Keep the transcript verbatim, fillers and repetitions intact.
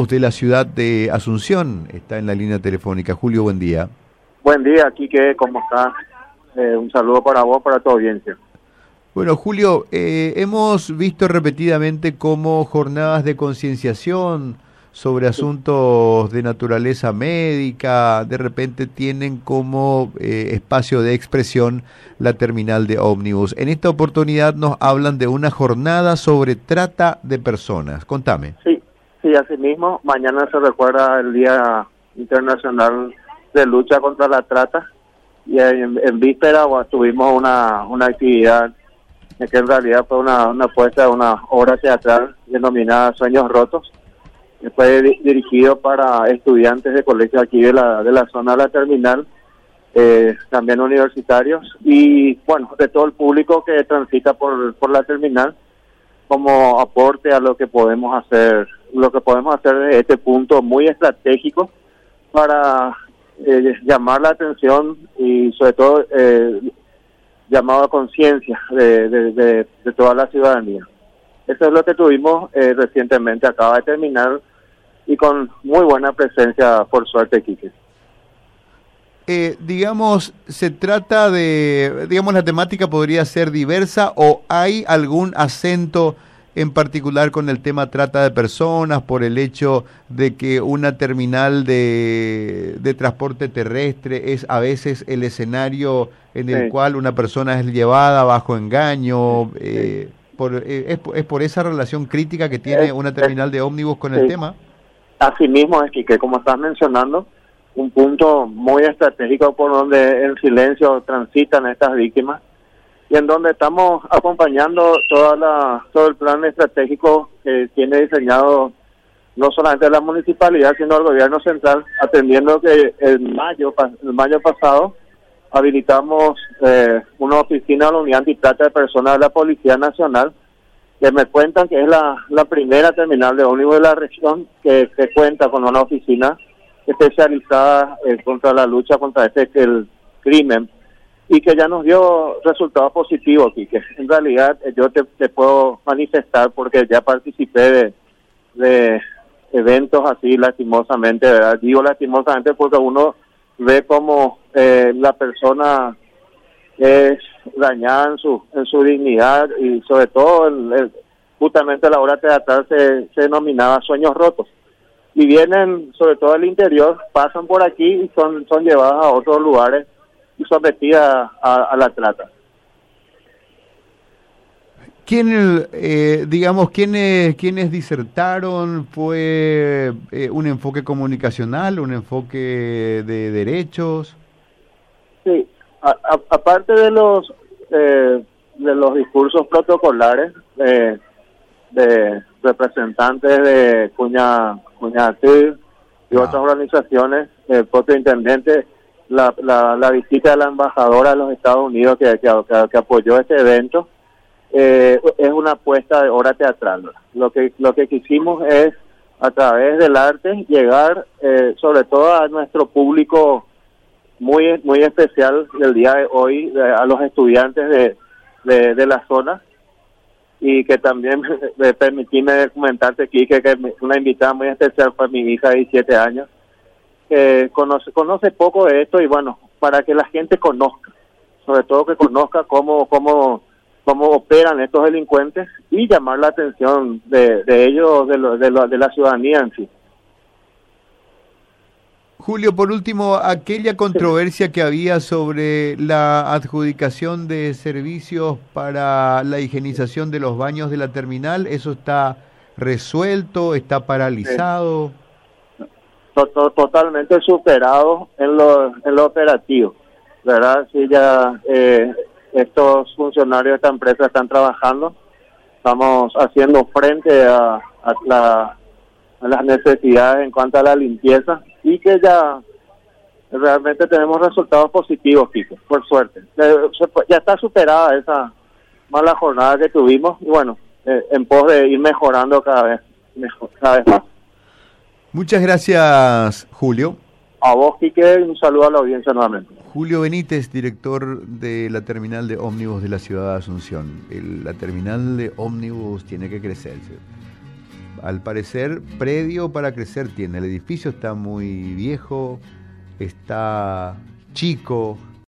ómnibus de la ciudad de Asunción está en la línea telefónica. Julio, buen día. Buen día, Quique, ¿cómo estás? Eh, un saludo para vos, para tu audiencia. Bueno, Julio, eh, hemos visto repetidamente cómo jornadas de concienciación sobre asuntos de naturaleza médica de repente tienen como eh, espacio de expresión la terminal de ómnibus. En esta oportunidad nos hablan de una jornada sobre trata de personas. Contame. Sí, sí, así mismo. Mañana se recuerda el Día Internacional de Lucha contra la Trata y en, en víspera bueno, tuvimos una, una actividad que en realidad fue una, una puesta de una obra teatral denominada Sueños Rotos. Fue dirigido para estudiantes de colegios aquí de la de la zona de la terminal, eh, también universitarios y bueno, de todo el público que transita por por la terminal como aporte a lo que podemos hacer, lo que podemos hacer de este punto muy estratégico para eh, llamar la atención y sobre todo eh, llamado a conciencia de, de, de, de toda la ciudadanía. Eso es lo que tuvimos eh, recientemente, acaba de terminar y con muy buena presencia, por suerte, Quique. Eh, digamos, se trata de, digamos, la temática podría ser diversa o hay algún acento en particular con el tema trata de personas por el hecho de que una terminal de, de transporte terrestre es a veces el escenario en el sí. cual una persona es llevada bajo engaño. Sí. Eh, por, eh, es, ¿Es por esa relación crítica que tiene es, una terminal es, de ómnibus con sí. el tema? Asimismo es que, como estás mencionando, un punto muy estratégico por donde en silencio transitan estas víctimas y en donde estamos acompañando toda la todo el plan estratégico que tiene diseñado no solamente la municipalidad, sino el gobierno central, atendiendo que en mayo, el mayo pasado habilitamos eh, una oficina de la Unidad Antitrata de Personas de la Policía Nacional, que me cuentan que es la, la primera terminal de ómnibus de la región que, que cuenta con una oficina especializada eh, contra la lucha contra este el crimen y que ya nos dio resultados positivos aquí, que en realidad eh, yo te, te puedo manifestar porque ya participé de, de eventos así lastimosamente, ¿verdad? Digo lastimosamente porque uno ve como eh, la persona es dañada en su en su dignidad y sobre todo el, el, justamente la obra teatral se, se denominaba Sueños Rotos y vienen sobre todo del interior, pasan por aquí y son son llevadas a otros lugares y sometidas a, a la trata. ¿Quién, eh, digamos, quiénes quiénes disertaron? ¿Fue eh, un enfoque comunicacional, un enfoque de derechos? Sí. A, a, aparte de los eh, de los discursos protocolares eh, de representantes de Cuña Cuñatil y ah. otras organizaciones, el propio intendente, la, la, la visita de la embajadora de los Estados Unidos que, que, que apoyó este evento, eh, es una apuesta de obra teatral. Lo que lo que quisimos es, a través del arte, llegar eh, sobre todo a nuestro público muy muy especial del día de hoy, de, a los estudiantes de, de, de la zona, y que también me permitíme comentarte aquí que, que una invitada muy especial fue mi hija de diecisiete años, que conoce, conoce poco de esto y bueno, para que la gente conozca, sobre todo que conozca cómo cómo cómo operan estos delincuentes y llamar la atención de, de ellos, de, lo, de, lo, de la ciudadanía en sí. Julio, por último, aquella controversia que había sobre la adjudicación de servicios para la higienización de los baños de la terminal, ¿eso está resuelto, está paralizado? Totalmente superado en lo, en lo operativo, ¿verdad? Sí, ya eh, estos funcionarios de esta empresa están trabajando, estamos haciendo frente a, a la... las necesidades en cuanto a la limpieza y que ya realmente tenemos resultados positivos, Kiko, por suerte. Ya está superada esa mala jornada que tuvimos y bueno, eh, en pos de ir mejorando cada vez, mejor, cada vez más. Muchas gracias, Julio. A vos, Quique, un saludo a la audiencia nuevamente. Julio Benítez, director de la terminal de ómnibus de la ciudad de Asunción. El, la terminal de ómnibus tiene que crecer. al parecer predio para crecer tiene. El edificio está muy viejo, está chico,